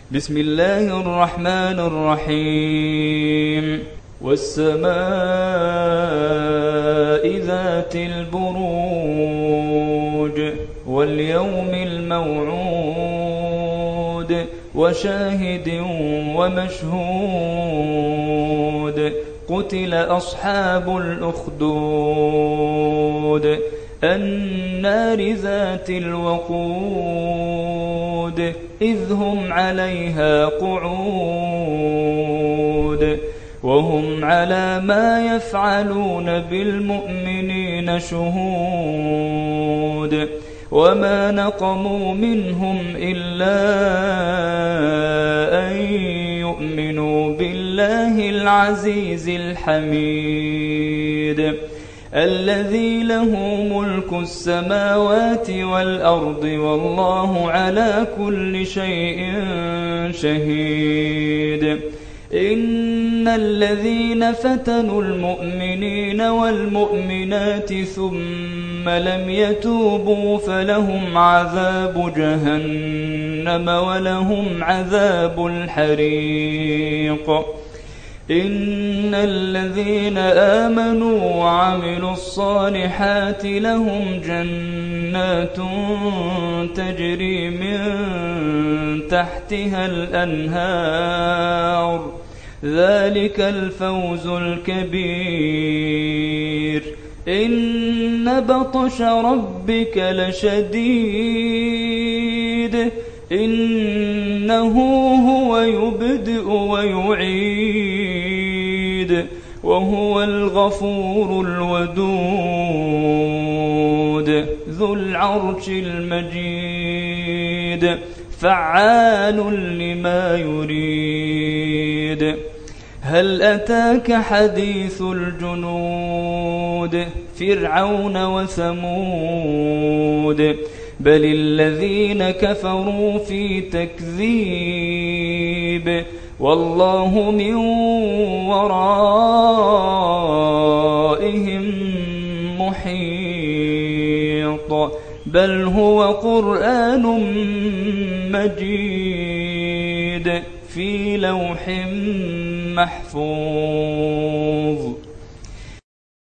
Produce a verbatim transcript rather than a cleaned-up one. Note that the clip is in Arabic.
بسم الله الرحمن الرحيم والسماء ذات البروج واليوم الموعود وشاهد ومشهود قتل أصحاب الأخدود النار ذات الوقود إذ هم عليها قعود وهم على ما يفعلون بالمؤمنين شهود وما نقموا منهم إلا أن يؤمنوا بالله العزيز الحميد الذي له ملك السماوات والأرض والله على كل شيء شهيد إن الذين فتنوا المؤمنين والمؤمنات ثم لم يتوبوا فلهم عذاب جهنم ولهم عذاب الحريق إن الذين آمنوا وعملوا الصالحات لهم جنات تجري من تحتها الأنهار ذلك الفوز الكبير إن بطش ربك لشديد إنه هو يبدئ ويعيد وهو الغفور الودود ذو العرش المجيد فعال لما يريد هل أتاك حديث الجنود فرعون وثمود بل الذين كفروا في تكذيب والله من ورائهم محيط بل هو قرآن مجيد في لوح محفوظ.